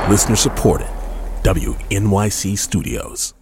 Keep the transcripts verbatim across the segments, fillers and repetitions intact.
Listener supported. W N Y C Studios.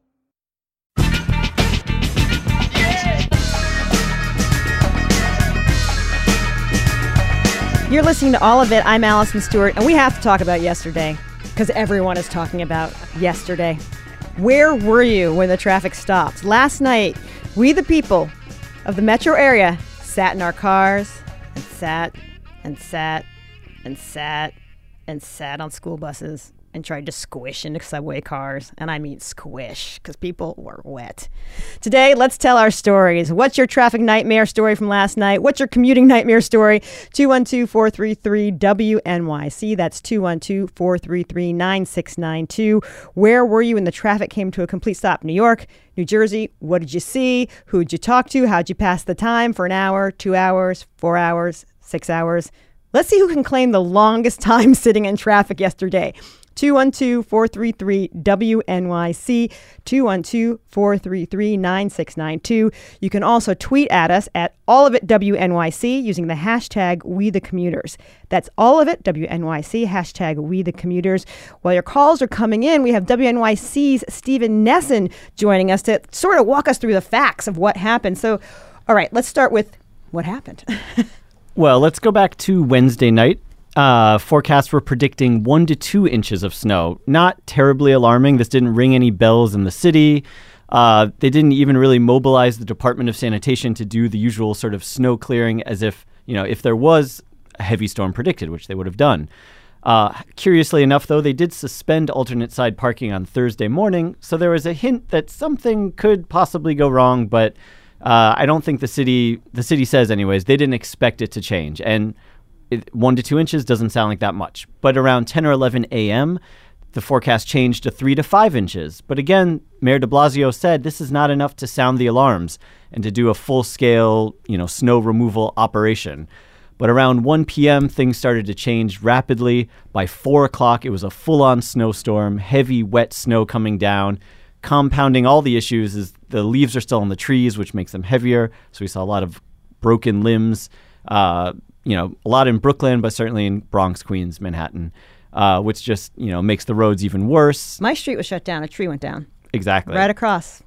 You're listening to All of It. I'm Allison Stewart, and we have to talk about yesterday because everyone is talking about yesterday. Where were you when the traffic stopped? Last night, we the people of the metro area sat in our cars and sat and sat and sat and sat on school buses and tried to squish into subway cars. And I mean squish, because people were wet. Today, let's tell our stories. What's your traffic nightmare story from last night? What's your commuting nightmare story? two one two, four three three, W N Y C. That's two one two, four three three, nine six nine two. Where were you when the traffic came to a complete stop? New York, New Jersey. What did you see? Who did you talk to? How'd you pass the time? For an hour, two hours, four hours, six hours? Let's see who can claim the longest time sitting in traffic yesterday. two one two, four three three, W N Y C, two one two, four three three, nine six nine two. You can also tweet at us at all of it W N Y C using the hashtag We The Commuters. That's all of it W N Y C, hashtag We The Commuters. While your calls are coming in, we have W N Y C's Stephen Nesson joining us to sort of walk us through the facts of what happened. So, all right, let's start with what happened. Well, let's go back to Wednesday night. Uh, forecasts were predicting one to two inches of snow. Not terribly alarming. This didn't ring any bells in the city. Uh, they didn't even really mobilize the Department of Sanitation to do the usual sort of snow clearing as if, you know, if there was a heavy storm predicted, which they would have done. Uh, curiously enough, though, they did suspend alternate side parking on Thursday morning, so there was a hint that something could possibly go wrong, but uh, I don't think the city, the city says anyways, they didn't expect it to change. And It, one to two inches doesn't sound like that much. But around ten or eleven a.m., the forecast changed to three to five inches. But again, Mayor de Blasio said this is not enough to sound the alarms and to do a full-scale, you know, snow removal operation. But around one p.m., things started to change rapidly. By four o'clock, it was a full-on snowstorm, heavy, wet snow coming down. Compounding all the issues is the leaves are still on the trees, which makes them heavier. So we saw a lot of broken limbs, uh, you know, a lot in Brooklyn, but certainly in Bronx, Queens, Manhattan, uh, which just, you know, makes the roads even worse. My street was shut down. A tree went down. Exactly. Right across.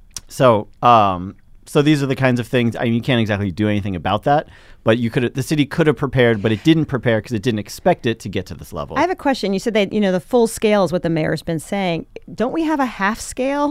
So, um, so these are the kinds of things. I mean, you can't exactly do anything about that, but you could. The city could have prepared, but it didn't prepare because it didn't expect it to get to this level. I have a question. You said that, you know, the full scale is what the mayor's been saying. Don't we have a half scale,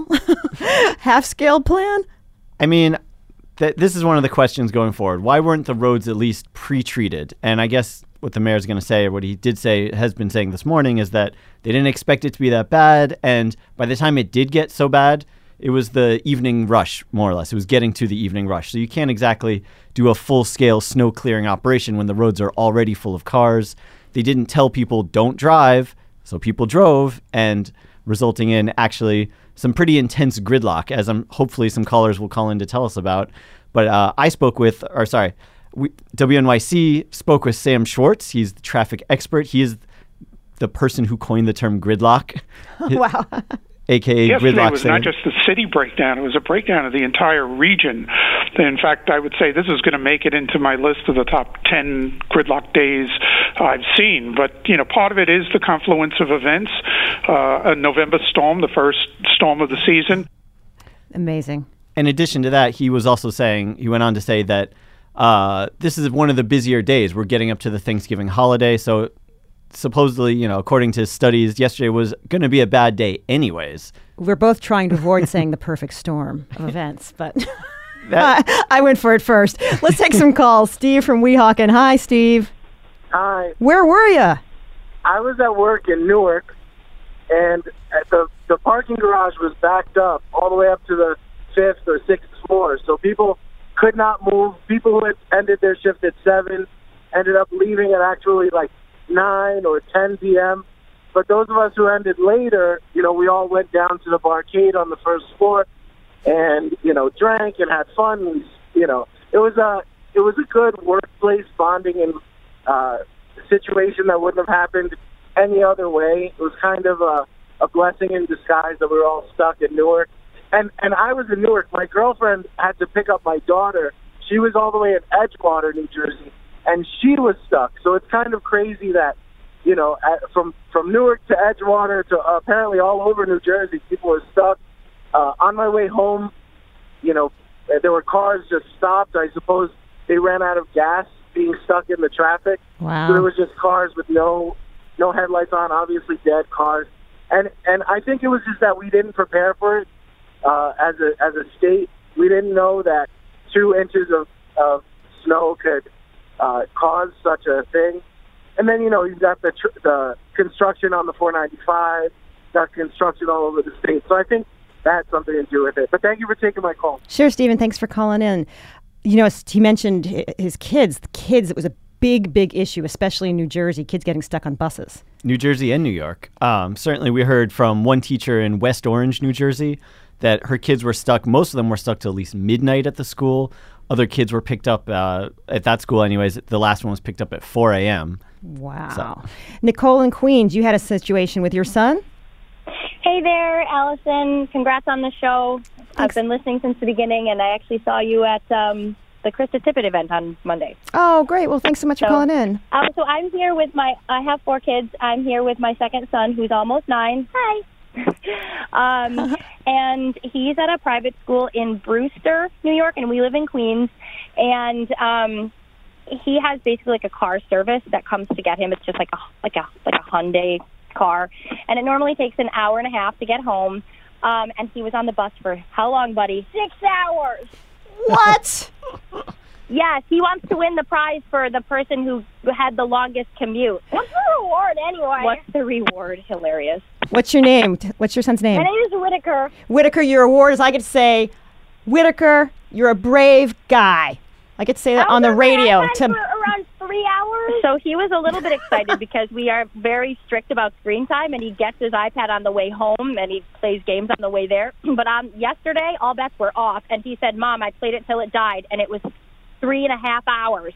half scale plan? I mean, th- this is one of the questions going forward. Why weren't the roads at least pre-treated? And I guess what the mayor's going to say, or what he did say, has been saying this morning, is that they didn't expect it to be that bad. And by the time it did get so bad, it was the evening rush, more or less. It was getting to the evening rush. So you can't exactly do a full-scale snow clearing operation when the roads are already full of cars. They didn't tell people don't drive, so people drove, and resulting in actually some pretty intense gridlock, as I'm hopefully some callers will call in to tell us about. But uh, I spoke with, or sorry, we, W N Y C spoke with Sam Schwartz. He's the traffic expert. He is the person who coined the term gridlock. Wow. A K A Yesterday gridlock. was saying, not just the city breakdown; it was a breakdown of the entire region. In fact, I would say this is going to make it into my list of the top ten gridlock days I've seen. But you know, part of it is the confluence of events. Uh, a November storm, the first storm of the season. Amazing. In addition to that, he was also saying, he went on to say that uh, this is one of the busier days. We're getting up to the Thanksgiving holiday, so supposedly, you know, according to studies, yesterday was going to be a bad day anyways. We're both trying to avoid saying the perfect storm of events, but That- I, I went for it first. Let's take some calls. Steve from Weehawken. Hi, Steve. Hi. Where were you? I was at work in Newark, and at the the parking garage was backed up all the way up to the fifth or sixth floor, so people could not move. People who had ended their shift at seven ended up leaving at actually like nine or ten p.m. But those of us who ended later, you know, we all went down to the barcade on the first floor, and you know, drank and had fun. We, you know, it was a it was a good workplace bonding and uh, situation that wouldn't have happened any other way. It was kind of a, a blessing in disguise that we were all stuck in Newark. And and I was in Newark. My girlfriend had to pick up my daughter. She was all the way in Edgewater, New Jersey, and she was stuck. So it's kind of crazy that, you know, at, from from Newark to Edgewater to uh, apparently all over New Jersey, people were stuck. Uh, on my way home, you know, there were cars just stopped. I suppose they ran out of gas being stuck in the traffic. Wow. So there was just cars with no no headlights on, obviously dead cars. And and I think it was just that we didn't prepare for it uh, as a as a state. We didn't know that two inches of, of snow could uh, cause such a thing. And then, you know, you've got the tr- the construction on the four ninety-five, got construction all over the state. So I think that had something to do with it. But thank you for taking my call. Sure, Stephen. Thanks for calling in. You know, he mentioned his kids. The kids, it was a big, big issue, especially in New Jersey, kids getting stuck on buses. New Jersey and New York. Um, certainly, we heard from one teacher in West Orange, New Jersey, that her kids were stuck. Most of them were stuck till at least midnight at the school. Other kids were picked up uh, at that school anyways. The last one was picked up at four a.m. Wow. So. Nicole in Queens, you had a situation with your son? Hey there, Allison. Congrats on the show. Thanks. I've been listening since the beginning, and I actually saw you at um, the Krista Tippett event on Monday. Oh, great. Well, thanks so much so, for calling in. Um, so I'm here with my, I have four kids. I'm here with my second son, who's almost nine. Hi. um, and he's at a private school in Brewster, New York, and we live in Queens. And um, he has basically like a car service that comes to get him. It's just like a like a like a Hyundai car, and it normally takes an hour and a half to get home. Um, and he was on the bus for how long, buddy? Six hours. What? Yes, he wants to win the prize for the person who had the longest commute. What's the reward anyway? What's the reward? Hilarious. What's your name? What's your son's name? My name is Whitaker. Whitaker, your award is I get to say, Whitaker, you're a brave guy. I get to say that on the radio. To around three hours. So he was a little bit excited because we are very strict about screen time, and he gets his iPad on the way home, and he plays games on the way there. But um, yesterday, all bets were off, and he said, "Mom, I played it till it died," and it was three and a half hours.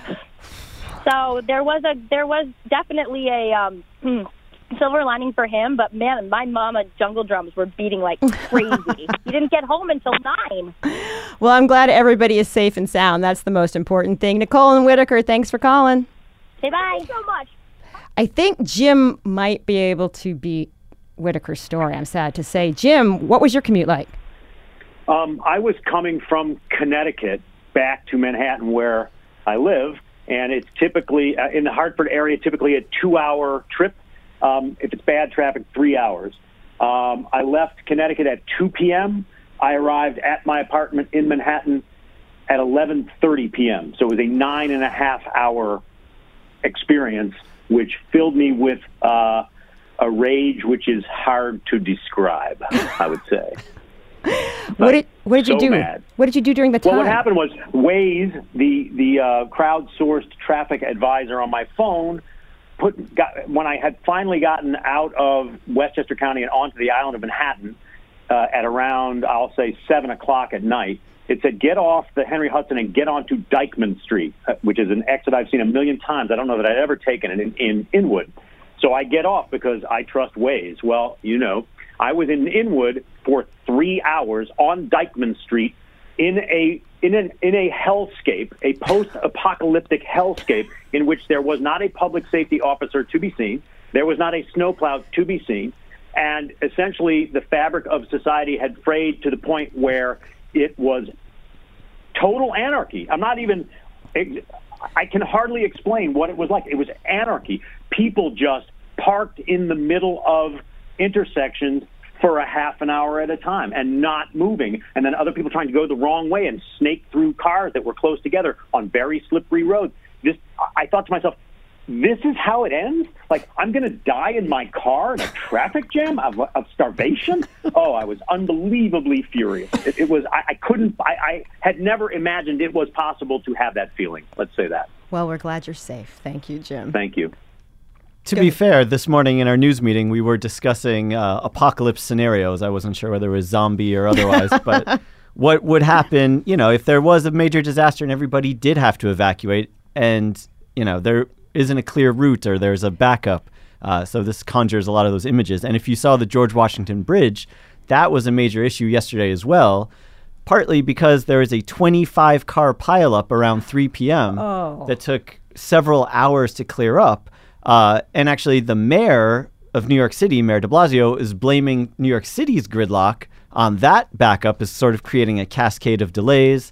So there was a there was definitely a um, silver lining for him, but man, my mama jungle drums were beating like crazy. He didn't get home until nine. Well, I'm glad everybody is safe and sound. That's the most important thing. Nicole and Whitaker, thanks for calling. Say bye. Thank you so much. I think Jim might be able to beat Whitaker's story. I'm sad to say. Jim, what was your commute like? Um, I was coming from Connecticut back to Manhattan, where I live, and it's typically uh, in the Hartford area, typically a two-hour trip. Um, if it's bad traffic, three hours. Um, I left Connecticut at two p.m. I arrived at my apartment in Manhattan at eleven thirty p.m. So it was a nine and a half hour experience, which filled me with uh, a rage which is hard to describe, I would say. What did what did so you do? Mad. What did you do during the time? Well, what happened was Waze, the the uh, crowdsourced traffic advisor on my phone, put got when I had finally gotten out of Westchester County and onto the island of Manhattan uh, at around, I'll say, seven o'clock at night. It said, get off the Henry Hudson and get onto Dyckman Street, uh, which is an exit I've seen a million times. I don't know that I'd ever taken it in, in Inwood. So I get off because I trust Waze. Well, you know, I was in Inwood for three hours on Dyckman Street in a in an in a hellscape, a post-apocalyptic hellscape in which there was not a public safety officer to be seen, there was not a snowplow to be seen, and essentially the fabric of society had frayed to the point where it was total anarchy. I'm not even I can hardly explain what it was like. It was anarchy. People just parked in the middle of intersections for a half an hour at a time and not moving, and then other people trying to go the wrong way and snake through cars that were close together on very slippery roads. This, I thought to myself, this is how it ends? Like, I'm going to die in my car in a traffic jam of, of starvation? Oh, I was unbelievably furious. It, it was, I, I couldn't, I, I had never imagined it was possible to have that feeling. Let's say that. Well, we're glad you're safe. Thank you, Jim. Thank you. To be fair, this morning in our news meeting, we were discussing uh, apocalypse scenarios. I wasn't sure whether it was zombie or otherwise, but what would happen, you know, if there was a major disaster and everybody did have to evacuate and, you know, there isn't a clear route or there's a backup. Uh, so this conjures a lot of those images. And if you saw the George Washington Bridge, that was a major issue yesterday as well, partly because there was a twenty-five car pileup around three p.m. Oh. that took several hours to clear up. Uh, and actually, the mayor of New York City, Mayor de Blasio, is blaming New York City's gridlock on that backup as sort of creating a cascade of delays.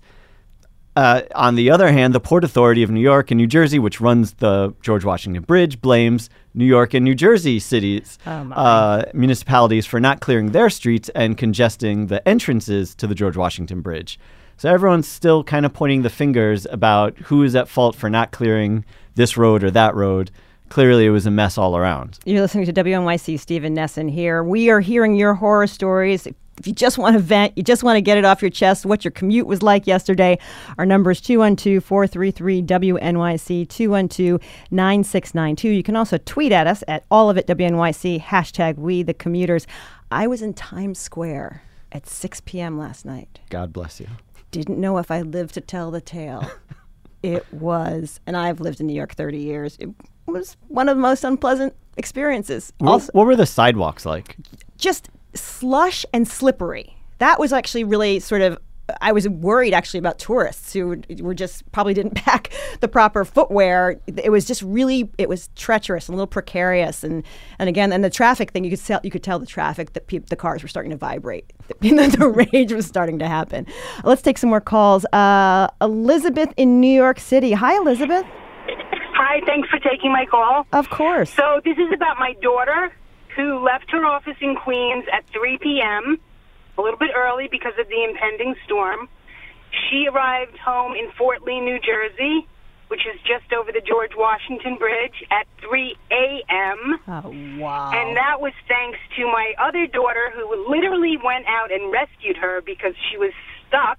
Uh, on the other hand, the Port Authority of New York and New Jersey, which runs the George Washington Bridge, blames New York and New Jersey cities, oh uh, municipalities for not clearing their streets and congesting the entrances to the George Washington Bridge. So everyone's still kind of pointing the fingers about who is at fault for not clearing this road or that road. Clearly, it was a mess all around. You're listening to W N Y C. Stephen Nesson here. We are hearing your horror stories. If you just want to vent, you just want to get it off your chest, what your commute was like yesterday, our number is two one two, four three three, W N Y C, two one two, nine six nine two. You can also tweet at us at all of it W N Y C, hashtag we the commuters. I was in Times Square at six p.m. last night. God bless you. Didn't know if I lived to tell the tale. It was, and I've lived in New York thirty years. It was one of the most unpleasant experiences. What, also, what were the sidewalks like? Just slush and slippery. That was actually really sort of, I was worried actually about tourists who were just probably didn't pack the proper footwear. It was just really, it was treacherous and a little precarious. And, and again, and the traffic thing, you could tell, you could tell the traffic that pe- the cars were starting to vibrate. The, the rage was starting to happen. Let's take some more calls. Uh, Elizabeth in New York City. Hi, Elizabeth. Hi, thanks for taking my call. Of course. So this is about my daughter who left her office in Queens at three p.m., a little bit early because of the impending storm. She arrived home in Fort Lee, New Jersey, which is just over the George Washington Bridge, at three a.m. Oh, wow. And that was thanks to my other daughter, who literally went out and rescued her because she was stuck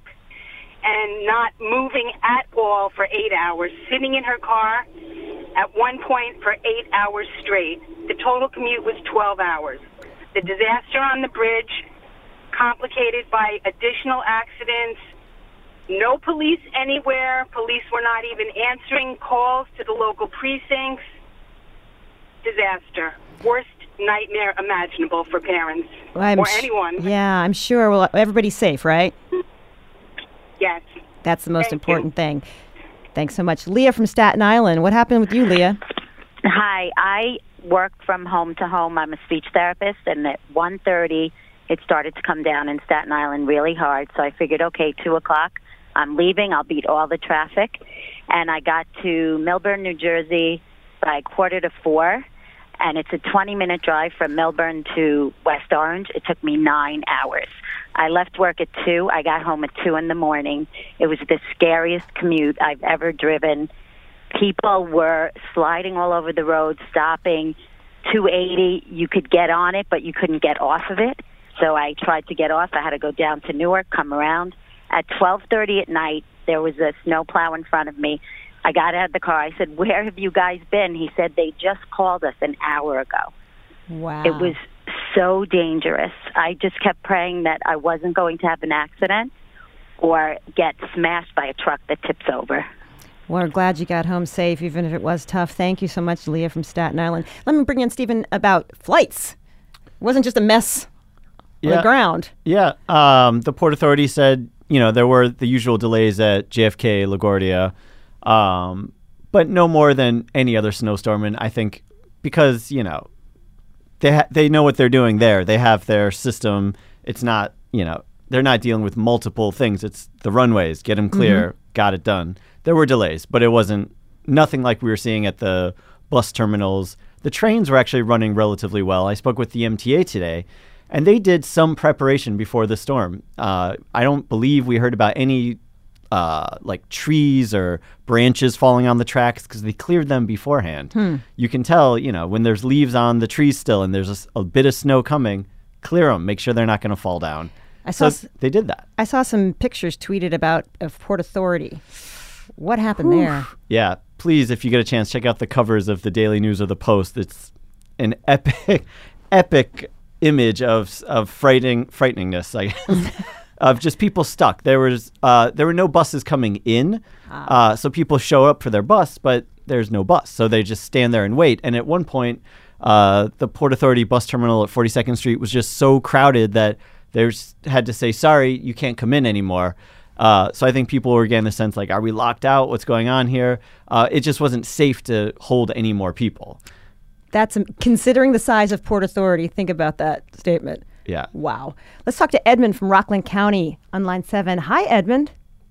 and not moving at all for eight hours, sitting in her car at one point for eight hours straight. The total commute was twelve hours. The disaster on the bridge, complicated by additional accidents, no police anywhere. Police were not even answering calls to the local precincts. Disaster. Worst nightmare imaginable for parents I'm or sh- anyone. Yeah, I'm sure. Well, everybody's safe, right? Yes. That's the most Thank important you. thing. Thanks so much. Leah from Staten Island. What happened with you, Leah? Hi. I work from home to home. I'm a speech therapist, and at one thirty, it started to come down in Staten Island really hard. So I figured, okay, two o'clock, I'm leaving. I'll beat all the traffic. And I got to Millburn, New Jersey by quarter to four. And it's a twenty-minute drive from Millburn to West Orange. It took me nine hours. I left work at two. I got home at two in the morning. It was the scariest commute I've ever driven. People were sliding all over the road, stopping. two eighty, you could get on it, but you couldn't get off of it. So I tried to get off. I had to go down to Newark, come around. At twelve thirty at night, there was a snowplow in front of me. I got out of the car. I said, "Where have you guys been?" He said, "They just called us an hour ago." Wow. It was so dangerous. I just kept praying that I wasn't going to have an accident or get smashed by a truck that tips over. Well, we're glad you got home safe, even if it was tough. Thank you so much, Leah from Staten Island. Let me bring in Stephen about flights. It wasn't just a mess on Yeah. the ground. Yeah. Um, the Port Authority said, you know, there were the usual delays at J F K, LaGuardia, um, but no more than any other snowstorm. And I think because, you know, they ha- they know what they're doing there. They have their system. It's not, you know, they're not dealing with multiple things. It's the runways, get them clear, mm-hmm. got it done. There were delays, but it wasn't nothing like we were seeing at the bus terminals. The trains were actually running relatively well. I spoke with the M T A today, and they did some preparation before the storm. Uh, I don't believe we heard about any uh, like trees or branches falling on the tracks because they cleared them beforehand. Hmm. You can tell, you know, when there's leaves on the trees still and there's a, a bit of snow coming, clear them, make sure they're not going to fall down. I saw so s- they did that. I saw some pictures tweeted about of Port Authority. What happened Whew. there? Yeah, please, if you get a chance, check out the covers of the Daily News or the Post. It's an epic, epic image of of frightening frighteningness, I guess, of just people stuck. There was uh, there were no buses coming in, ah. uh, so people show up for their bus, but there's no bus, so they just stand there and wait. And at one point, uh, the Port Authority bus terminal at forty-second Street was just so crowded that they had to say, "Sorry, you can't come in anymore." Uh, so I think people were getting the sense like, are we locked out? What's going on here? Uh, it just wasn't safe to hold any more people. That's considering the size of Port Authority. Think about that statement. Yeah. Wow. Let's talk to Edmund from Rockland County on line seven. Hi, Edmund.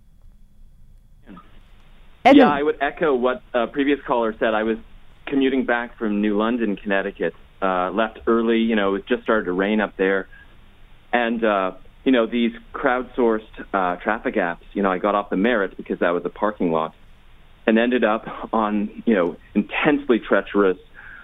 Edmund. Yeah, I would echo what a previous caller said. I was commuting back from New London, Connecticut. Uh, left early. You know, it just started to rain up there. And, uh, you know, these crowdsourced uh, traffic apps, you know, I got off the Merritt because that was a parking lot and ended up on, you know, intensely treacherous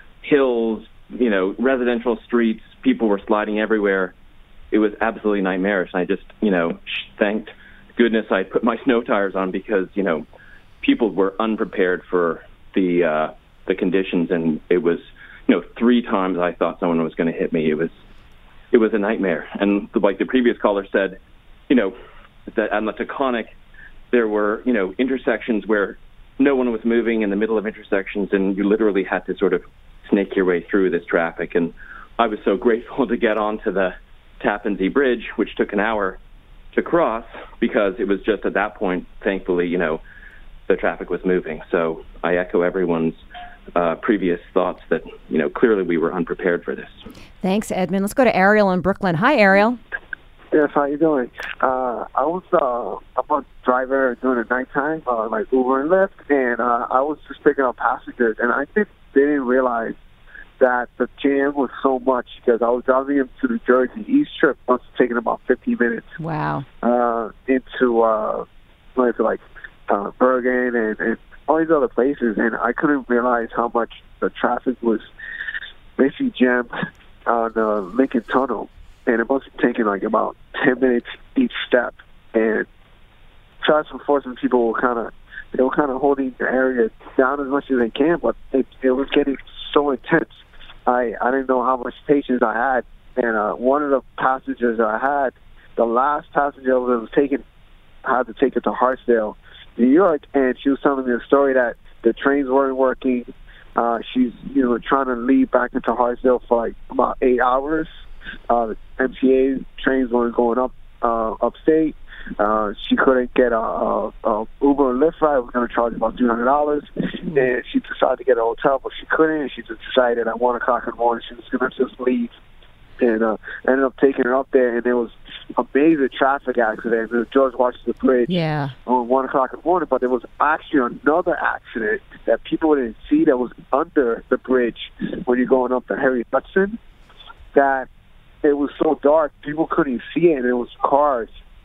hills, you know, residential streets. People were sliding everywhere. It was absolutely nightmarish. And I just, you know, thanked goodness I put my snow tires on because, you know, people were unprepared for the uh, the conditions. And it was, you know, three times I thought someone was going to hit me. It was it was a nightmare. And like the previous caller said, you know, that on the Taconic, there were, you know, intersections where no one was moving in the middle of intersections, and you literally had to sort of snake your way through this traffic. And I was so grateful to get onto the Tappan Zee Bridge, which took an hour to cross, because it was just at that point, thankfully, you know, the traffic was moving. So I echo everyone's uh, previous thoughts that, you know, clearly we were unprepared for this. Thanks, Edmund. Let's go to Ariel in Brooklyn. Hi, Ariel. Yes, how you doing? Uh, I was uh, I'm a driver during the nighttime, uh, like Uber and Lyft, and uh, I was just picking up passengers, and I did, didn't realize that the jam was so much because I was driving him to New Jersey. Each trip must have taken about fifteen minutes. Wow. Uh, into uh, into like uh, Bergen and, and all these other places, and I couldn't realize how much the traffic was basically jammed on the Lincoln Tunnel. And it must have taken like about ten minutes each step. And traffic enforcement people were kind of, they were kind of holding the area down as much as they can, but it, it was getting so intense. I, I didn't know how much patience I had. And uh, one of the passengers I had, the last passenger that was taken, I had to take it to Hartsdale, New York, and she was telling me a story that the trains weren't working. Uh, she's, you know, trying to leave back into Hartsdale for like about eight hours. Uh, the M T A trains weren't going up uh, upstate. Uh, she couldn't get a, a, a Uber or Lyft ride. It was going to charge about three hundred dollars. And she decided to get a hotel, but she couldn't. And she just decided at one o'clock in the morning she was going to just leave. And uh, ended up taking her up there, and there was a major traffic accident at George Washington Bridge yeah. on one o'clock in the morning. But there was actually another accident that people didn't see that was under the bridge when you're going up to Harry Hudson, that it was so dark, people couldn't see it, and it was cars,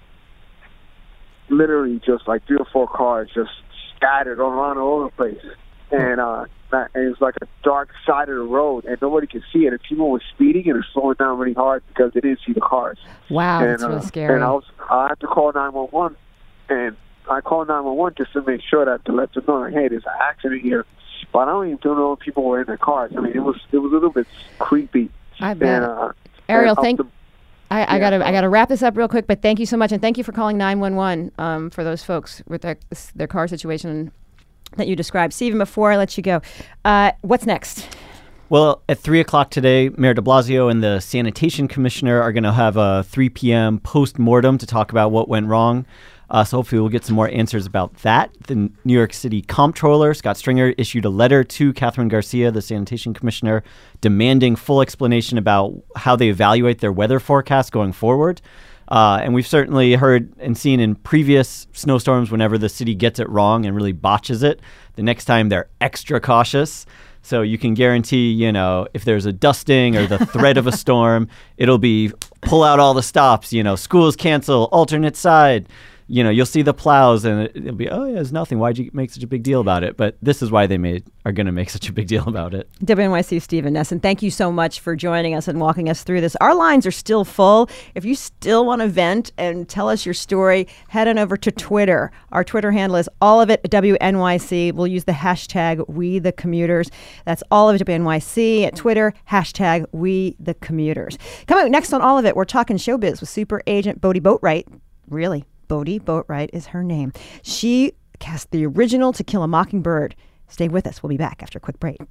literally just like three or four cars just scattered around all over the place. And, uh, and it was like a dark side of the road, and nobody could see it. And people were speeding and slowing down really hard because they didn't see the cars. Wow, and, that's really uh, scary. And I, was, I had to call nine one one, and I called nine one one just to make sure that to let them know, like, hey, there's an accident here. But I don't even know if people were in their cars. I mean, it was it was a little bit creepy. I bet. And, uh, Ariel, and thank. the, I, I yeah, gotta I gotta wrap this up real quick, but thank you so much, and thank you for calling nine one one um, for those folks with their their car situation that you described. Stephen, before I let you go, uh, what's next? Well, at three o'clock today, Mayor de Blasio and the Sanitation Commissioner are going to have a three p.m. post-mortem to talk about what went wrong. Uh, so hopefully we'll get some more answers about that. The New York City Comptroller, Scott Stringer, issued a letter to Catherine Garcia, the Sanitation Commissioner, demanding full explanation about how they evaluate their weather forecast going forward. Uh, and we've certainly heard and seen in previous snowstorms, whenever the city gets it wrong and really botches it, the next time they're extra cautious. So you can guarantee, you know, if there's a dusting or the threat of a storm, it'll be pull out all the stops, you know, schools cancel, alternate side. You know, you'll see the plows and it'll be, oh, yeah, it's nothing. Why'd you make such a big deal about it? But this is why they made are going to make such a big deal about it. W N Y C Stephen Nesson, thank you so much for joining us and walking us through this. Our lines are still full. If you still want to vent and tell us your story, head on over to Twitter. Our Twitter handle is all of it W N Y C. We'll use the hashtag We the Commuters. That's all of it W N Y C at Twitter, hashtag We the Commuters. Coming up next on All of It, we're talking showbiz with super agent Bodie Boatwright. Really? Bodie Boatwright is her name. She cast the original To Kill a Mockingbird. Stay with us. We'll be back after a quick break.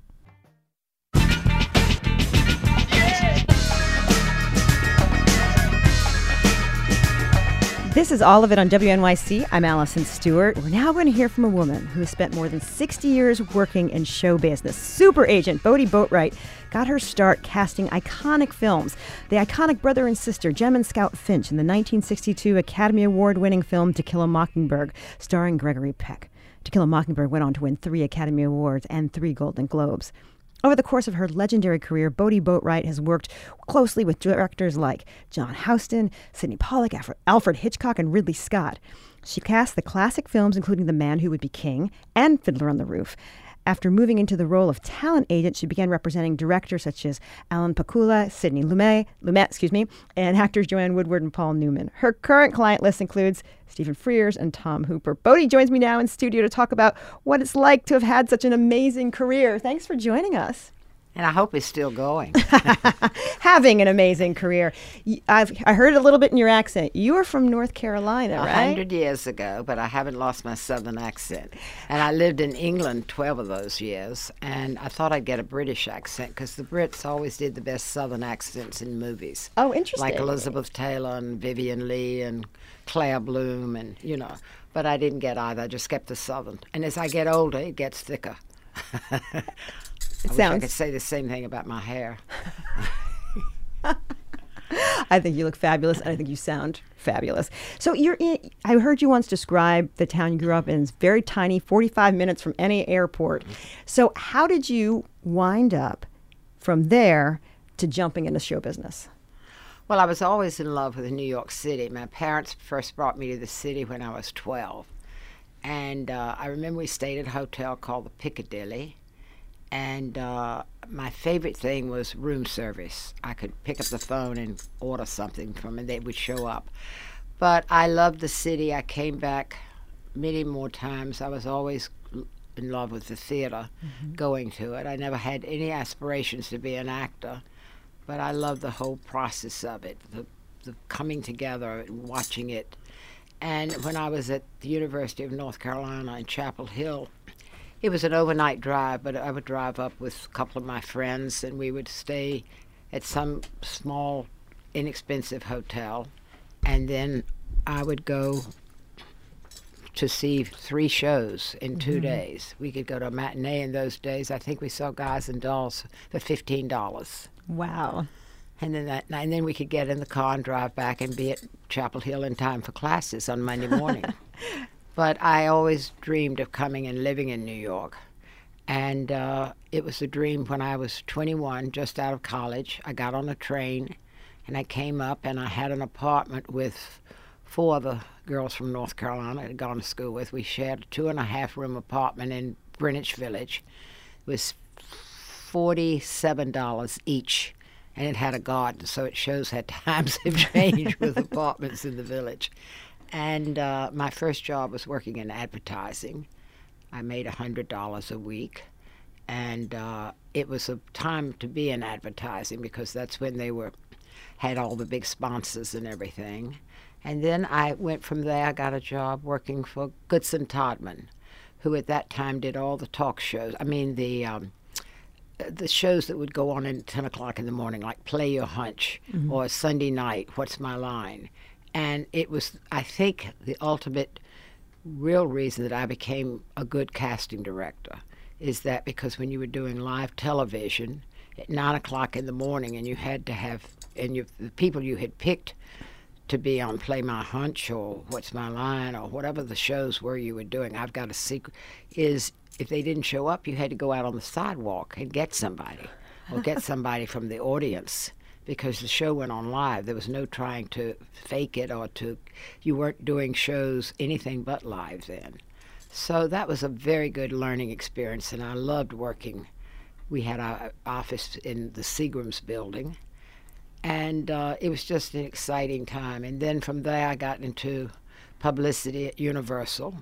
This is all of it on W N Y C. I'm Allison Stewart. We're now going to hear from a woman who has spent more than sixty years working in show business. Super agent Bodie Boatwright got her start casting iconic films. The iconic brother and sister, Jem and Scout Finch, in the nineteen sixty-two Academy Award-winning film To Kill a Mockingbird, starring Gregory Peck. To Kill a Mockingbird went on to win three Academy Awards and three Golden Globes. Over the course of her legendary career, Bodie Boatwright has worked closely with directors like John Huston, Sidney Pollack, Alfred Hitchcock, and Ridley Scott. She cast the classic films including The Man Who Would Be King and Fiddler on the Roof. After moving into the role of talent agent, she began representing directors such as Alan Pakula, Sidney Lumet, Lumet, excuse me, and actors Joanne Woodward and Paul Newman. Her current client list includes Stephen Frears and Tom Hooper. Bodie joins me now in studio to talk about what it's like to have had such an amazing career. Thanks for joining us. And I hope it's still going. Having an amazing career. I've I heard a little bit in your accent. You are from North Carolina, right? A hundred years ago, but I haven't lost my Southern accent. And I lived in England twelve of those years, and I thought I'd get a British accent because the Brits always did the best Southern accents in movies. Oh, interesting. Like Elizabeth Taylor and Vivian Leigh and Claire Bloom, and you know. But I didn't get either. I just kept the Southern. And as I get older, it gets thicker. I wish I could say the same thing about my hair. I think you look fabulous, and I think you sound fabulous. So you're in, I heard you once describe the town you grew up in. It's very tiny, forty-five minutes from any airport. So how did you wind up from there to jumping into show business? Well, I was always in love with New York City. My parents first brought me to the city when I was twelve. And uh, I remember we stayed at a hotel called the Piccadilly. And uh, my favorite thing was room service. I could pick up the phone and order something from them, and they would show up. But I loved the city. I came back many more times. I was always in love with the theater, mm-hmm. going to it. I never had any aspirations to be an actor, but I loved the whole process of it, the, the coming together and watching it. And when I was at the University of North Carolina in Chapel Hill, it was an overnight drive, but I would drive up with a couple of my friends, and we would stay at some small, inexpensive hotel, and then I would go to see three shows in two mm-hmm. days. We could go to a matinee in those days. I think we saw Guys and Dolls for fifteen dollars. Wow. And then that, and then we could get in the car and drive back and be at Chapel Hill in time for classes on Monday morning. But I always dreamed of coming and living in New York. And uh, it was a dream when I was twenty-one, just out of college. I got on a train, and I came up, and I had an apartment with four other girls from North Carolina I had gone to school with. We shared a two-and-a-half-room apartment in Greenwich Village. It was forty-seven dollars each, and it had a garden, so it shows how times have changed with apartments in the village. And uh, my first job was working in advertising. I made one hundred dollars a week. And uh, it was a time to be in advertising because that's when they were had all the big sponsors and everything. And then I went from there, I got a job working for Goodson Todman, who at that time did all the talk shows. I mean, the um, the shows that would go on at ten o'clock in the morning, like Play Your Hunch, mm-hmm. or Sunday Night, What's My Line? And it was, I think, the ultimate real reason that I became a good casting director is that because when you were doing live television at nine o'clock in the morning and you had to have, and you, the people you had picked to be on Play My Hunch or What's My Line or whatever the shows were you were doing, I've got a secret, is if they didn't show up, you had to go out on the sidewalk and get somebody or get somebody from the audience. Because the show went on live. There was no trying to fake it or to, you weren't doing shows anything but live then. So that was a very good learning experience, and I loved working. We had our office in the Seagram's building, and uh, it was just an exciting time. And then from there I got into publicity at Universal.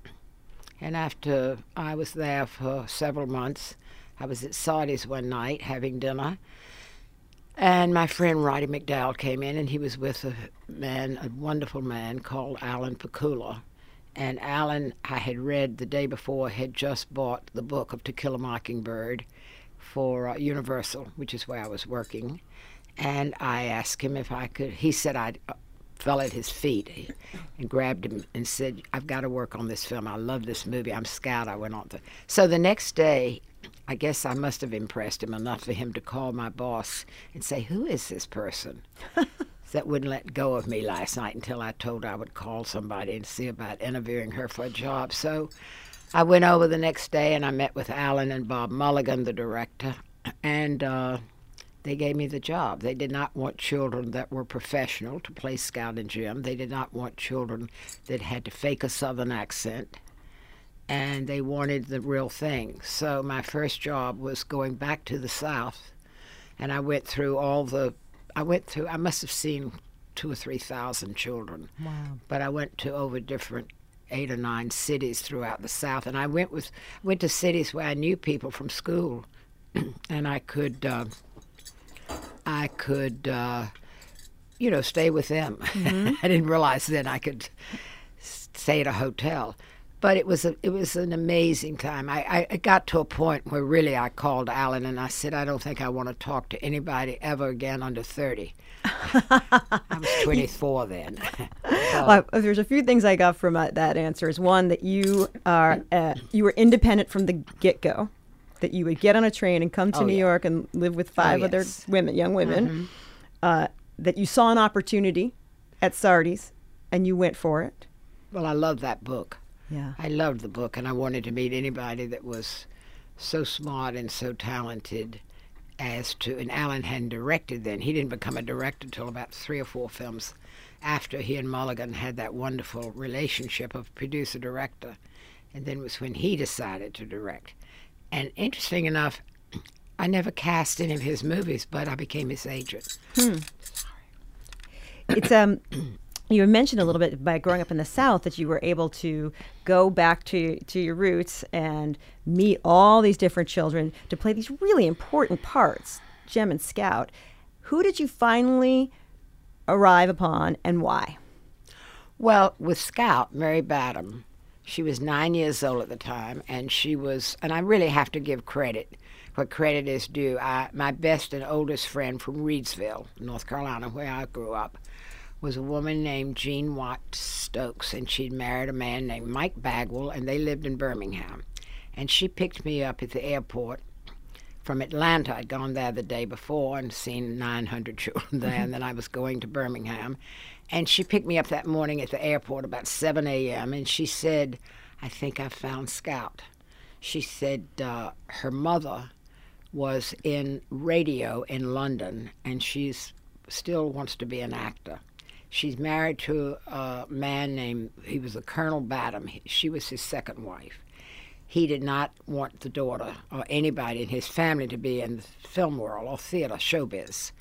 And after I was there for several months, I was at Sardi's one night having dinner, and my friend Roddy McDowell came in, and he was with a man, a wonderful man called Alan Pakula. And Alan, I had read the day before, had just bought the book of To Kill a Mockingbird for uh, Universal, which is where I was working. And I asked him if I could, he said I'd fell at his feet and grabbed him and said, I've got to work on this film. I love this movie. I'm Scout. I went on to. So the next day, I guess I must have impressed him enough for him to call my boss and say, who is this person that wouldn't let go of me last night until I told her I would call somebody and see about interviewing her for a job. So I went over the next day and I met with Alan and Bob Mulligan, the director, and uh, they gave me the job. They did not want children that were professional to play Scout and Jim. They did not want children that had to fake a Southern accent. And they wanted the real thing. So my first job was going back to the South, and I went through all the, I went through, I must have seen two or three thousand children. Wow. But I went to over different eight or nine cities throughout the South, and I went with, went to cities where I knew people from school, and I could, uh, I could, uh, you know, stay with them. Mm-hmm. I didn't realize then I could stay at a hotel. But it was a, it was an amazing time. I, I got to a point where really I called Alan and I said, I don't think I want to talk to anybody ever again under thirty. I was twenty-four then. So, well, there's a few things I got from uh, that answer. Is one, that you are uh, you were independent from the get-go, that you would get on a train and come to Oh, New yeah. York and live with five Oh, other yes. women, young women, Mhm. uh, that you saw an opportunity at Sardi's and you went for it. Well, I loved that book. Yeah. I loved the book, and I wanted to meet anybody that was so smart and so talented as to, and Alan hadn't directed then. He didn't become a director until about three or four films after he and Mulligan had that wonderful relationship of producer-director. And then was when he decided to direct. And interesting enough, I never cast any of his movies, but I became his agent. Hmm. It's um, you mentioned a little bit by growing up in the South that you were able to go back to to your roots and meet all these different children to play these really important parts, Jem and Scout. Who did you finally arrive upon, and why? Well, with Scout, Mary Badham, she was nine years old at the time, and she was, and I really have to give credit what credit is due. I, my best and oldest friend from Reidsville, North Carolina, where I grew up, was a woman named Jean Watt Stokes, and she'd married a man named Mike Bagwell, and they lived in Birmingham. And she picked me up at the airport from Atlanta. I'd gone there the day before and seen nine hundred children there, and then I was going to Birmingham. And she picked me up that morning at the airport about seven a.m., and she said, I think I found Scout. She said uh, her mother was in radio in London, and she's still wants to be an actor. She's married to a man named, he was a Colonel Badham. She was his second wife. He did not want the daughter or anybody in his family to be in the film world or theater, showbiz.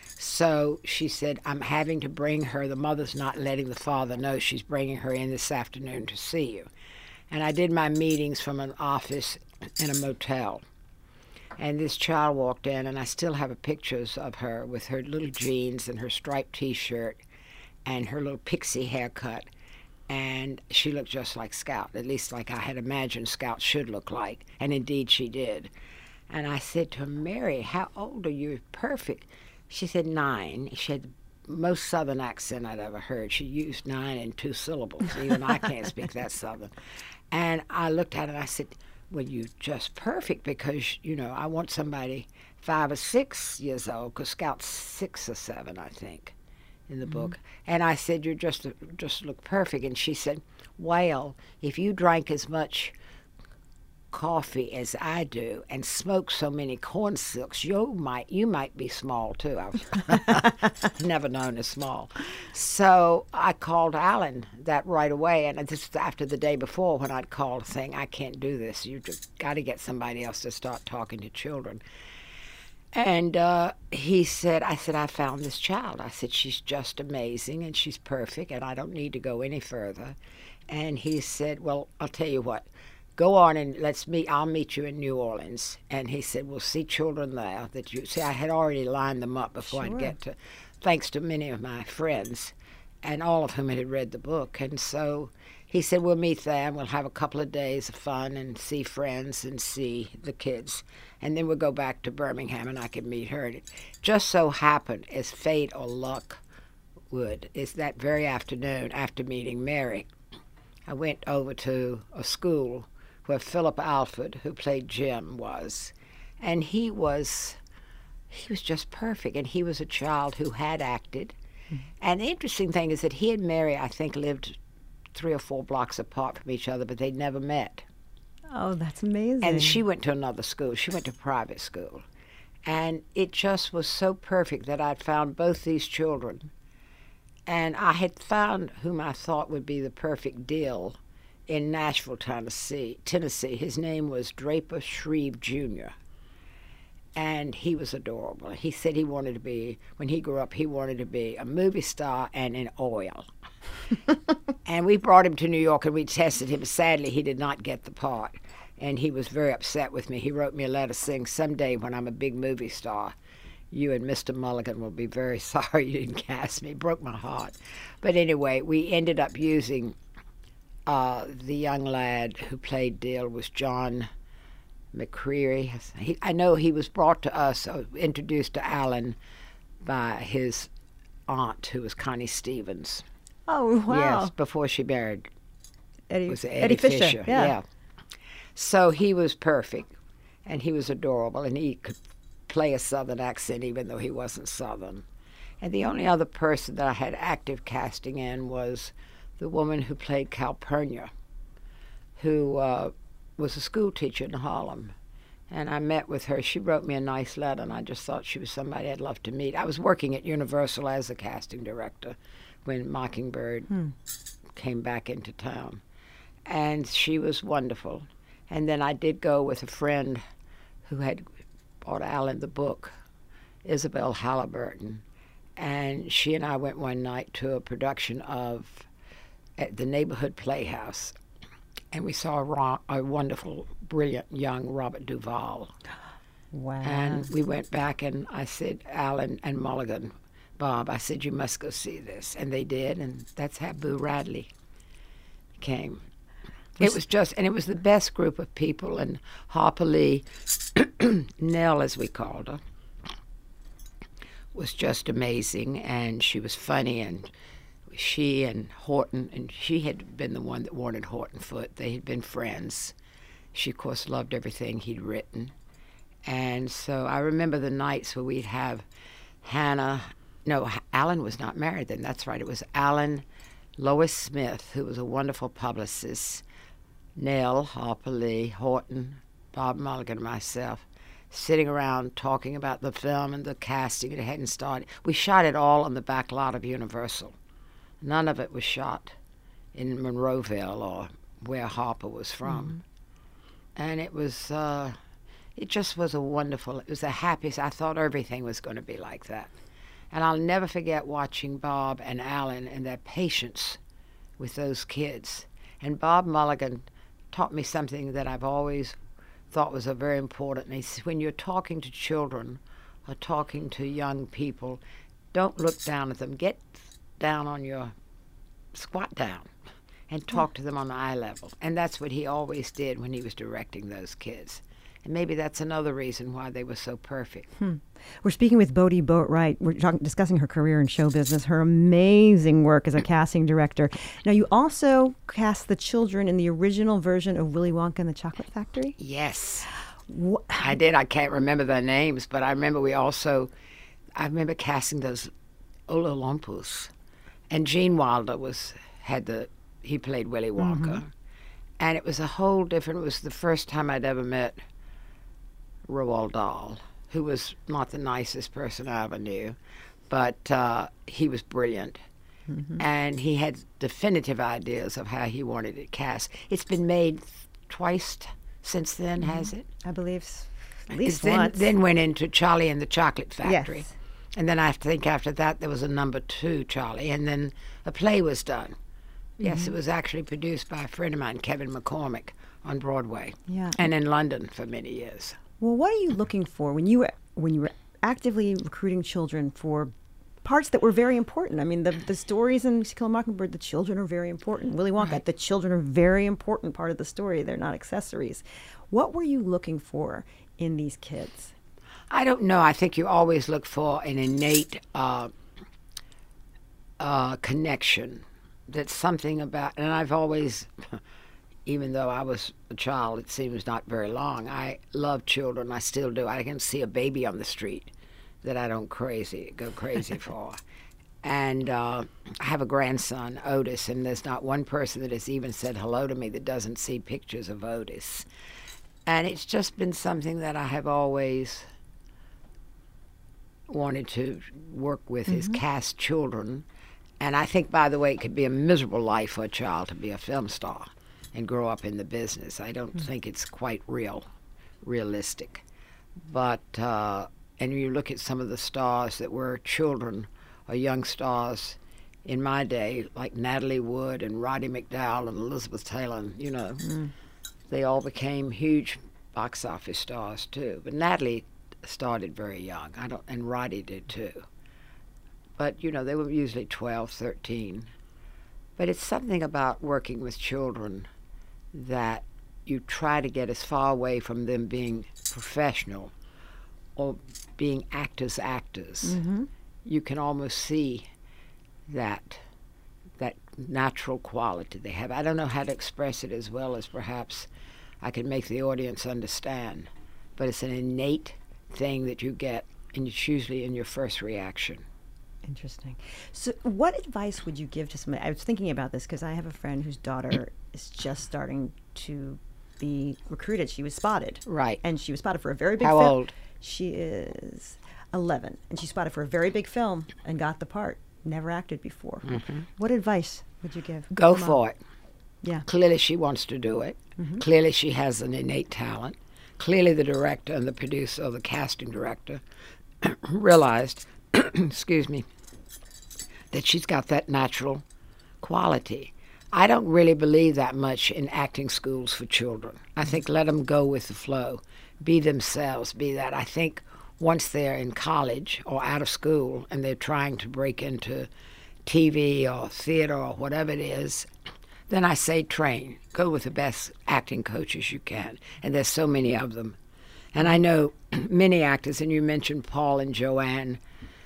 So she said, I'm having to bring her. The mother's not letting the father know she's bringing her in this afternoon to see you. And I did my meetings from an office in a motel. And this child walked in, and I still have pictures of her with her little jeans and her striped T-shirt and her little pixie haircut. And she looked just like Scout, at least like I had imagined Scout should look like. And indeed she did. And I said to her, Mary, how old are you? Perfect. She said nine. She had the most Southern accent I'd ever heard. She used nine in two syllables. Even I can't speak that Southern. And I looked at her and I said, well, you're just perfect because, you know, I want somebody five or six years old, because Scout's six or seven, I think, in the mm-hmm. book. And I said, you just just look perfect. And she said, well, if you drank as much coffee as I do and smoke so many corn silks, you might you might be small too. I've never known as small. So I called Alan that right away, and this was after the day before when I'd called saying, I can't do this. You've got to get somebody else to start talking to children. And uh, he said, I said, I found this child. I said, she's just amazing and she's perfect and I don't need to go any further. And he said, well, I'll tell you what. Go on and let's meet. I'll meet you in New Orleans. And he said, we'll see children there that you see. I had already lined them up before Sure. I'd get to, thanks to many of my friends, and all of whom had read the book. And so he said, we'll meet there and we'll have a couple of days of fun and see friends and see the kids. And then we'll go back to Birmingham and I could meet her. And it just so happened, as fate or luck would, is that very afternoon, after meeting Mary, I went over to a school where Philip Alford, who played Jim, was. And he was, he was just perfect. And he was a child who had acted. Mm-hmm. And the interesting thing is that he and Mary, I think, lived three or four blocks apart from each other, but they'd never met. Oh, that's amazing. And she went to another school. She went to private school. And it just was so perfect that I'd found both these children. And I had found whom I thought would be the perfect deal in Nashville, Tennessee. Tennessee. His name was Draper Shreve Junior And he was adorable. He said he wanted to be, when he grew up, he wanted to be a movie star and in oil. And we brought him to New York and we tested him. Sadly, he did not get the part. And he was very upset with me. He wrote me a letter saying, someday when I'm a big movie star, you and Mister Mulligan will be very sorry you didn't cast me. It broke my heart. But anyway, we ended up using uh, the young lad who played Dill was John McCreary. He, I know he was brought to us, uh, introduced to Alan by his aunt, who was Connie Stevens. Oh, wow. Yes, before she married Eddie, was Eddie, Eddie Fisher. Fisher. Yeah. yeah. So he was perfect, and he was adorable, and he could play a Southern accent even though he wasn't Southern. And the only other person that I had active casting in was the woman who played Calpurnia, who uh, was a school teacher in Harlem. And I met with her. She wrote me a nice letter, and I just thought she was somebody I'd love to meet. I was working at Universal as a casting director when Mockingbird hmm. came back into town. And she was wonderful. And then I did go with a friend who had bought Alan the book, Isabel Halliburton. And she and I went one night to a production of at the Neighborhood Playhouse. And we saw a, ro- a wonderful, brilliant young Robert Duvall. Wow. And we went back and I said, Alan and Mulligan, Bob, I said, you must go see this. And they did, and that's how Boo Radley came. It was just, and it was the best group of people, and Harper Lee, Nell as we called her, was just amazing, and she was funny, and she and Horton, and she had been the one that wanted Horton Foote. They had been friends. She, of course, loved everything he'd written. And so I remember the nights where we'd have Hannah, no, Alan was not married then, that's right. It was Alan, Lois Smith, who was a wonderful publicist, Nell, Harper Lee, Horton, Bob Mulligan, and myself, sitting around talking about the film and the casting. It hadn't started. We shot it all on the back lot of Universal. None of it was shot in Monroeville or where Harper was from. Mm-hmm. And it was, uh, it just was a wonderful, it was the happiest. I thought everything was going to be like that. And I'll never forget watching Bob and Alan and their patience with those kids. And Bob Mulligan taught me something that I've always thought was a very important. And he said, when you're talking to children or talking to young people, don't look down at them. Get down on your, squat down and talk yeah. to them on the eye level. And that's what he always did when he was directing those kids. And maybe that's another reason why they were so perfect. Hmm. We're speaking with Bodie Boatwright. We're talking, discussing her career in show business, her amazing work as a casting director. Now, you also cast the children in the original version of Willy Wonka and the Chocolate Factory? Yes. Wh- I did. I can't remember their names, but I remember we also, I remember casting those Ola Lumpus. And Gene Wilder was, had the, he played Willy Wonka. Mm-hmm. And it was a whole different, it was the first time I'd ever met Roald Dahl, who was not the nicest person I ever knew, but uh, he was brilliant. Mm-hmm. And he had definitive ideas of how he wanted it cast. It's been made twice since then, mm-hmm. has it? I believe at least then, once. Then went into Charlie and the Chocolate Factory. Yes. And then I think after that there was a number two, Charlie, and then a play was done. Yes, mm-hmm. It was actually produced by a friend of mine, Kevin McCormick, on Broadway, yeah. and in London for many years. Well, what are you looking for when you were, when you were actively recruiting children for parts that were very important? I mean, the the stories in To Kill a Mockingbird, the children are very important. Willy Wonka, right. The children are a very important part of the story. They're not accessories. What were you looking for in these kids? I don't know. I think you always look for an innate uh, uh, connection. That's something about, and I've always, even though I was a child, it seems not very long, I love children. I still do. I can see a baby on the street that I don't crazy go crazy for. And uh, I have a grandson, Otis, and there's not one person that has even said hello to me that doesn't see pictures of Otis. And it's just been something that I have always wanted to work with, mm-hmm. is cast children. And I think, by the way, it could be a miserable life for a child to be a film star and grow up in the business. I don't mm-hmm. think it's quite real, realistic. But, uh, and you look at some of the stars that were children or young stars in my day, like Natalie Wood and Roddy McDowall and Elizabeth Taylor, and, you know, mm. they all became huge box office stars too. But Natalie started very young. I don't, and Roddy did too. But, you know, they were usually twelve, thirteen. But it's something about working with children that you try to get as far away from them being professional or being actors actors. Mm-hmm. You can almost see that that natural quality they have. I don't know how to express it as well as perhaps I can make the audience understand, but it's an innate thing that you get, and it's usually in your first reaction. Interesting. So what advice would you give to somebody? I was thinking about this because I have a friend whose daughter is just starting to be recruited. She was spotted. Right. And she was spotted for a very big How film. old? She is eleven, and she spotted for a very big film and got the part. Never acted before. Mm-hmm. What advice would you give? Go for it. Yeah. Clearly she wants to do it. Mm-hmm. Clearly she has an innate talent. Clearly the director and the producer or the casting director realized, excuse me, that she's got that natural quality. I don't really believe that much in acting schools for children. I think let them go with the flow, be themselves, be that. I think once they're in college or out of school and they're trying to break into T V or theater or whatever it is, then I say train. Go with the best acting coaches you can. And there's so many of them. And I know many actors, and you mentioned Paul and Joanne,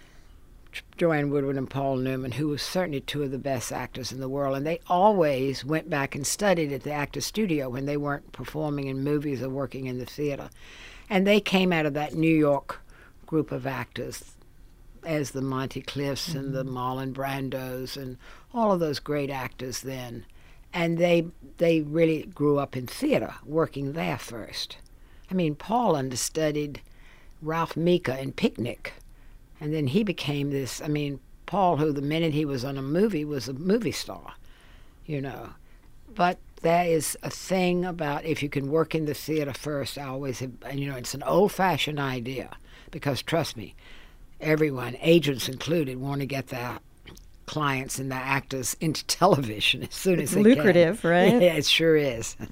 Joanne Woodward and Paul Newman, who were certainly two of the best actors in the world. And they always went back and studied at the Actors Studio when they weren't performing in movies or working in the theater. And they came out of that New York group of actors as the Monty Cliffs mm-hmm. and the Marlon Brandos and all of those great actors then. And they they really grew up in theater, working there first. I mean, Paul understudied Ralph Mika in Picnic. And then he became this, I mean, Paul, who the minute he was on a movie was a movie star, you know. But there is a thing about if you can work in the theater first, I always have, and you know, it's an old-fashioned idea because, trust me, everyone, agents included, want to get their clients and their actors into television as soon it's as they lucrative, can. Right? Yeah, it sure is. I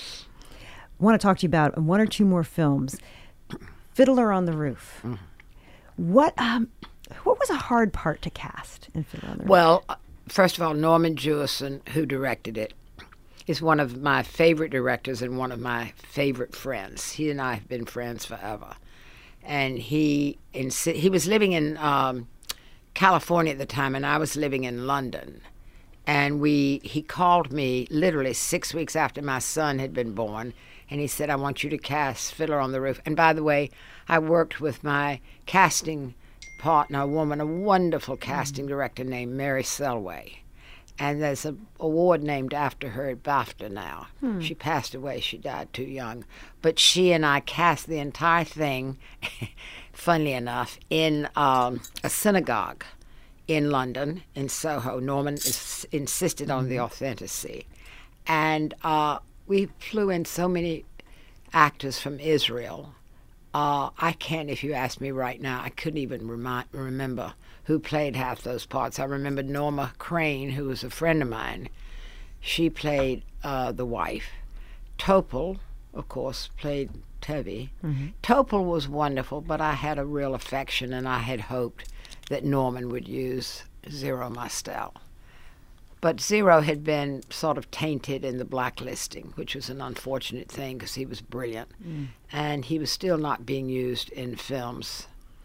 want to talk to you about one or two more films. Fiddler on the Roof. Mm. What um, what was a hard part to cast in Fiddler on the Roof? Well, first of all, Norman Jewison, who directed it, is one of my favorite directors and one of my favorite friends. He and I have been friends forever. And he insi- he was living in um, California at the time, and I was living in London. And we he called me literally six weeks after my son had been born, and he said, I want you to cast Fiddler on the Roof. And by the way, I worked with my casting partner, a woman, a wonderful casting director named Mary Selway. And there's an award named after her at BAFTA now. Hmm. She passed away. She died too young. But she and I cast the entire thing, funnily enough, in um, a synagogue in London, in Soho. Norman is, insisted on the authenticity. And uh, we flew in so many actors from Israel. Uh, I can't, if you ask me right now, I couldn't even remi- remember who played half those parts. I remember Norma Crane, who was a friend of mine. She played uh, the wife. Topol, of course, played Tevi. Mm-hmm. Topol was wonderful, but I had a real affection, and I had hoped that Norman would use Zero Mostel. But Zero had been sort of tainted in the blacklisting, which was an unfortunate thing because he was brilliant. Mm. And he was still not being used in films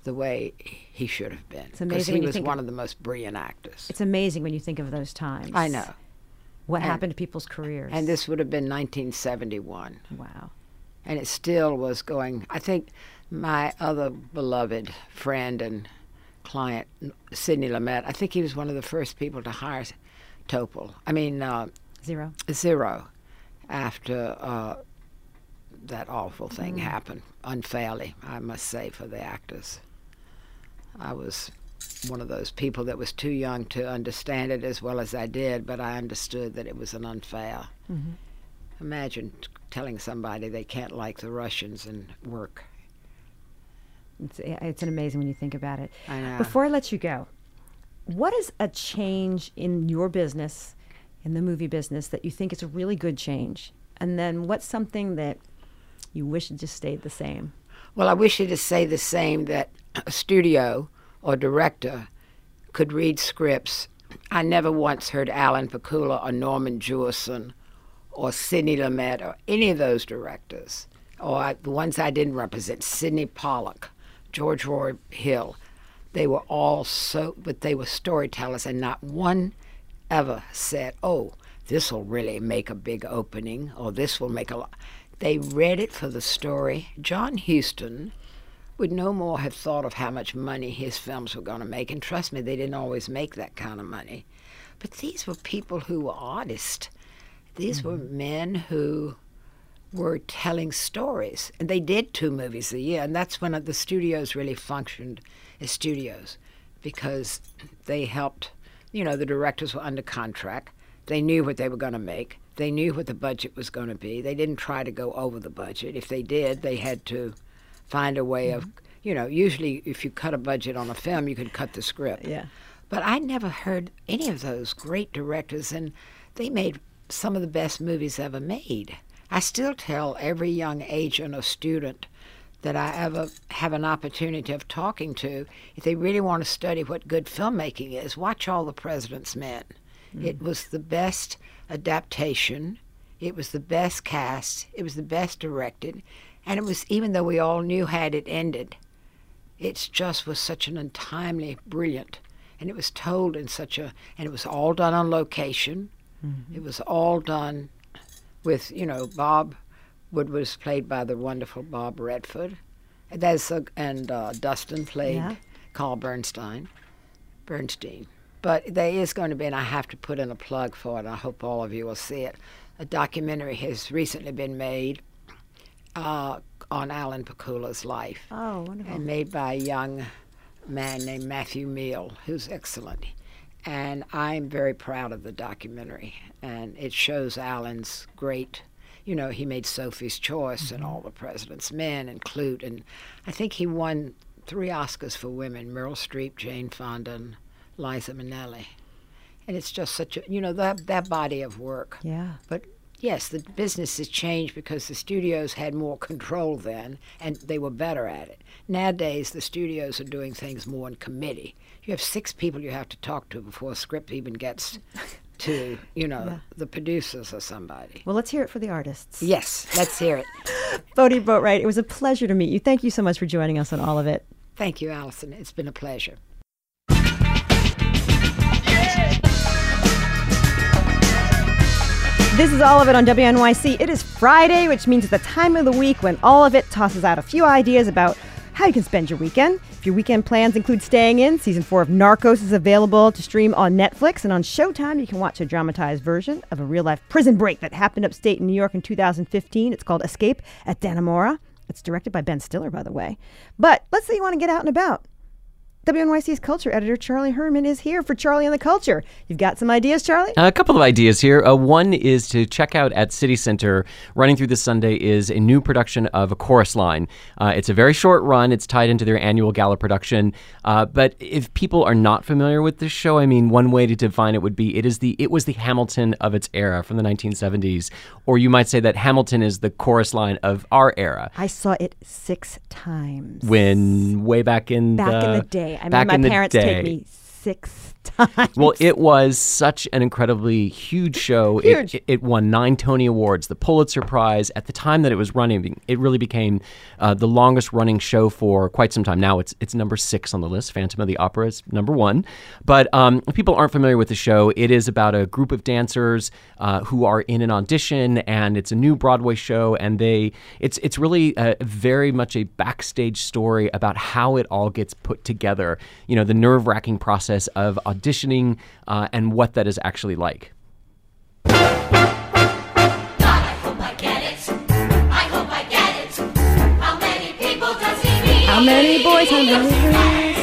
the way he should have been. It's amazing because when he you was think one of- of the most brilliant actors. It's amazing when you think of those times. I know. What And- happened to people's careers. And this would have been nineteen seventy-one. Wow. And it still was going. I think my other beloved friend and client, Sidney Lumet, I think he was one of the first people to hire Topol. I mean, uh, Zero. Zero, after uh, that awful thing Mm. happened, unfairly, I must say, for the actors. I was one of those people that was too young to understand it as well as I did, but I understood that it was an unfair. Mm-hmm. Imagine t- telling somebody they can't like the Russians and work. It's, it's an amazing when you think about it. I know. Before I let you go, what is a change in your business, in the movie business, that you think is a really good change? And then what's something that you wish had just stayed the same? Well, I wish it to say the same, that a studio or director could read scripts. I never once heard Alan Pakula or Norman Jewison or Sidney Lumet or any of those directors, or I, the ones I didn't represent, Sidney Pollack, George Roy Hill. They were all so, but they were storytellers, and not one ever said, oh, this will really make a big opening, or this will make a lot. They read it for the story. John Huston would no more have thought of how much money his films were going to make, and trust me, they didn't always make that kind of money. But these were people who were artists. These mm-hmm. were men who were telling stories, and they did two movies a year, and that's when the studios really functioned as studios, because they helped, you know, the directors were under contract. They knew what they were going to make. They knew what the budget was going to be. They didn't try to go over the budget. If they did, they had to find a way of, you know, usually if you cut a budget on a film, you could cut the script. Yeah. But I never heard any of those great directors, and they made some of the best movies ever made. I still tell every young agent or student that I ever have an opportunity of talking to, if they really want to study what good filmmaking is, watch All the President's Men. Mm. It was the best adaptation. It was the best cast. It was the best directed. And it was, even though we all knew how it ended, it just was such an untimely, brilliant. And it was told in such a, and it was all done on location. Mm-hmm. It was all done with, you know, Bob Wood was played by the wonderful Bob Redford. And, that's a, and uh, Dustin played Yeah. Carl Bernstein. Bernstein. But there is going to be, and I have to put in a plug for it, I hope all of you will see it, a documentary has recently been made uh, on Alan Pakula's life. Oh, wonderful. And made by a young man named Matthew Meal, who's excellent. And I'm very proud of the documentary. And it shows Alan's great, you know, he made Sophie's Choice mm-hmm. and All the President's Men and Clute. And I think he won three Oscars for women, Meryl Streep, Jane Fonda, and Liza Minnelli. And it's just such a, you know, that that body of work. Yeah. But yes, the business has changed because the studios had more control then, and they were better at it. Nowadays, the studios are doing things more in committee. You have six people you have to talk to before a script even gets to, you know, Yeah. the producers or somebody. Well, let's hear it for the artists. Yes, let's hear it. Bodie Boatwright, it was a pleasure to meet you. Thank you so much for joining us on All of It. Thank you, Allison. It's been a pleasure. This is All of It on W N Y C. It is Friday, which means it's the time of the week when All of It tosses out a few ideas about how you can spend your weekend. If your weekend plans include staying in, season four of Narcos is available to stream on Netflix, and on Showtime you can watch a dramatized version of a real-life prison break that happened upstate in New York in two thousand fifteen. It's called Escape at Dannemora. It's directed by Ben Stiller, by the way. But let's say you want to get out and about. W N Y C's culture editor Charlie Herman is here for Charlie and the Culture. You've got some ideas, Charlie? A couple of ideas here. Uh, one is to check out at City Center. Running through this Sunday is a new production of A Chorus Line. Uh, it's a very short run. It's tied into their annual gala production. Uh, but if people are not familiar with this show, I mean, one way to define it would be it is the it was the Hamilton of its era from the nineteen seventies. Or you might say that Hamilton is the chorus line of our era. I saw it six times. When way back in Back the, in the day. I back mean, in my the parents day. take me six times. Well, it was such an incredibly huge show. Huge. It, it won nine Tony Awards, the Pulitzer Prize. At the time that it was running, it really became uh, the longest running show for quite some time. Now it's it's number six on the list. Phantom of the Opera is number one. But um, if people aren't familiar with the show, it is about a group of dancers uh, who are in an audition, and it's a new Broadway show. And they it's it's really a, very much a backstage story about how it all gets put together. You know, the nerve-wracking process of auditioning uh, and what that is actually like. God, I hope I get it. I hope I get it. How many people does he need? How many boys, how many girls?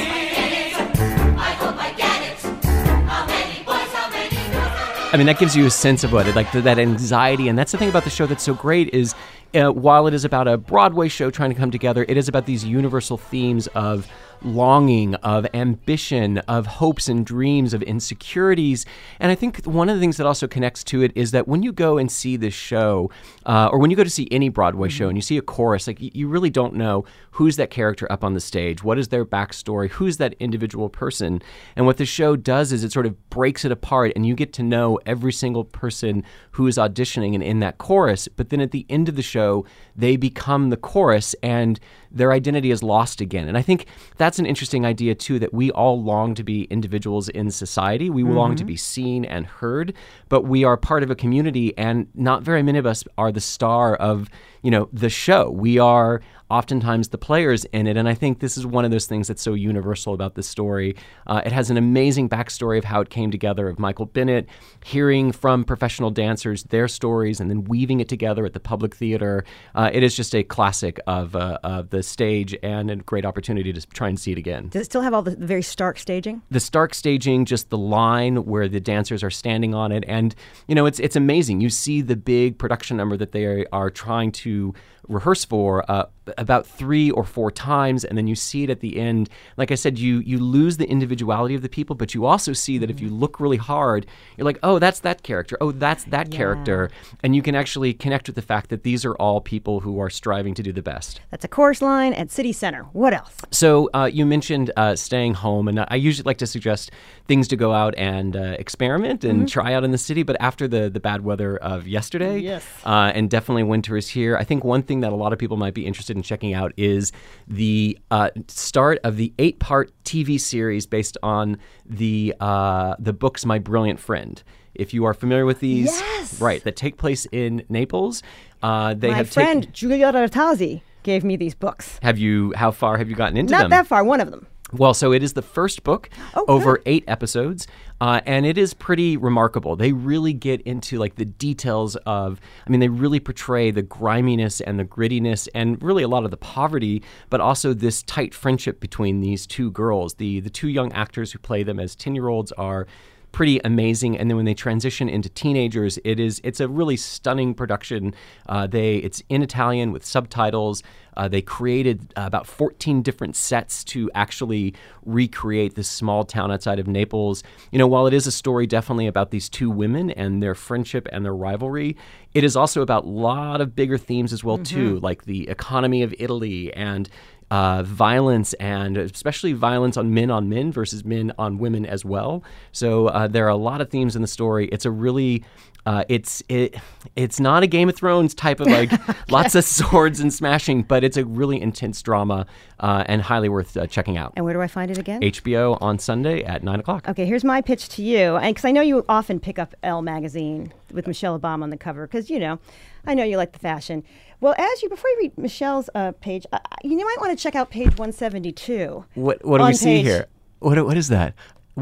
I hope I get it. How many boys, how many girls? I mean, that gives you a sense of what it, like the, that anxiety. And that's the thing about the show that's so great is uh, while it is about a Broadway show trying to come together, it is about these universal themes of longing, of ambition, of hopes and dreams, of insecurities. And I think one of the things that also connects to it is that when you go and see this show, uh, or when you go to see any Broadway show and you see a chorus, like you really don't know who's that character up on the stage, what is their backstory, who's that individual person. And what the show does is it sort of breaks it apart and you get to know every single person who is auditioning and in that chorus. But then at the end of the show, they become the chorus and their identity is lost again. And I think that's an interesting idea, too, that we all long to be individuals in society. We mm-hmm. long to be seen and heard, but we are part of a community, and not very many of us are the star of, you know, the show. We are oftentimes the players in it, and I think this is one of those things that's so universal about this story. Uh, it has an amazing backstory of how it came together, of Michael Bennett, hearing from professional dancers their stories and then weaving it together at the Public Theater. Uh, it is just a classic of, uh, of the stage and a great opportunity to try and see it again. Does it still have all the very stark staging? The stark staging, just the line where the dancers are standing on it, and you know, it's it's amazing. You see the big production number that they are trying to rehearse for uh, about three or four times, and then you see it at the end. Like I said, you you lose the individuality of the people, but you also see that if you look really hard, you're like, oh, that's that character. Oh, that's that Yeah. character. And you can actually connect with the fact that these are all people who are striving to do the best. That's a chorus line at City Center. What else? So uh, you mentioned uh, staying home, and I usually like to suggest things to go out and uh, experiment and Mhm. try out in the city. But after the, the bad weather of yesterday, Yes. uh, and definitely winter is here, I think one thing that a lot of people might be interested in checking out is the uh, start of the eight-part T V series based on the uh, the books My Brilliant Friend. If you are familiar with these, Yes. right, that take place in Naples, uh, they My have friend taken. Giulia Artazzi gave me these books. Have you? How far have you gotten into Not them? that far, one of them. Well, so it is the first book Oh, over good. eight episodes, uh, and it is pretty remarkable. They really get into like the details of, I mean, they really portray the griminess and the grittiness and really a lot of the poverty, but also this tight friendship between these two girls. The the two young actors who play them as ten-year-olds are pretty amazing, and then when they transition into teenagers, it is it's a really stunning production. Uh, they it's in Italian with subtitles. Uh, they created uh, about fourteen different sets to actually recreate this small town outside of Naples. You know, while it is a story definitely about these two women and their friendship and their rivalry, it is also about a lot of bigger themes as well too, like the economy of Italy and Uh, violence, and especially violence on men on men versus men on women as well. So uh, there are a lot of themes in the story. It's a really, uh, it's it, it's not a Game of Thrones type of like lots of swords and smashing, but it's a really intense drama uh, and highly worth uh, checking out. And where do I find it again? H B O on Sunday at nine o'clock. Okay, here's my pitch to you, because I know you often pick up Elle magazine with Michelle Obama on the cover, because you know, I know you like the fashion. Well, as you before you read Michelle's uh, page, uh, you might want to check out page one seventy-two. What what do we On see page- here? What what is that?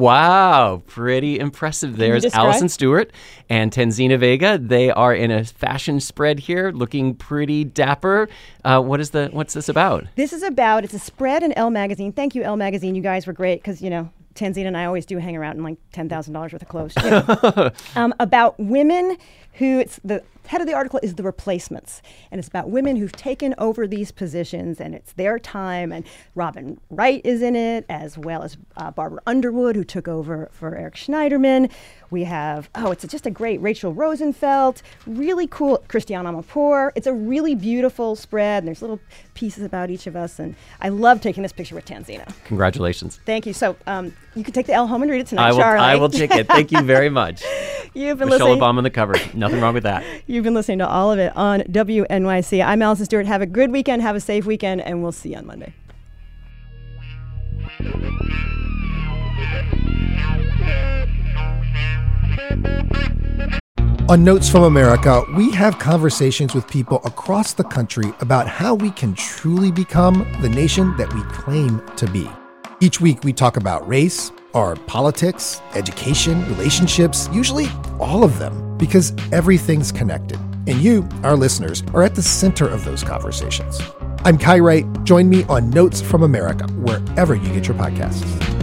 Wow, pretty impressive. There's describe? Allison Stewart and Tanzina Vega. They are in a fashion spread here, looking pretty dapper. Uh, what is the what's this about? This is about, it's a spread in Elle magazine. Thank you, Elle magazine. You guys were great, because, you know, Tanzina and I always do hang around in like ten thousand dollars worth of clothes. You know. um, about women who it's the head of the article is The Replacements, and it's about women who've taken over these positions, and it's their time. And Robin Wright is in it, as well as uh, Barbara Underwood, who took over for Eric Schneiderman. We have, oh, it's just a great Rachel Rosenfeld, really cool Christiana Amanpour. It's a really beautiful spread, and there's little pieces about each of us, and I love taking this picture with Tanzina. Congratulations. Thank you. So um, you can take the L home and read it tonight, I will, Charlie. I will take it. Thank you very much. You've been Michelle listening. Obama on the cover. Nothing wrong with that. You've been listening to all of it on W N Y C. I'm Allison Stewart. Have a good weekend. Have a safe weekend, and we'll see you on Monday. On Notes from America, we have conversations with people across the country about how we can truly become the nation that we claim to be. Each week, we talk about race, our politics, education, relationships, usually all of them, because everything's connected. And you, our listeners, are at the center of those conversations. I'm Kai Wright. Join me on Notes from America, wherever you get your podcasts.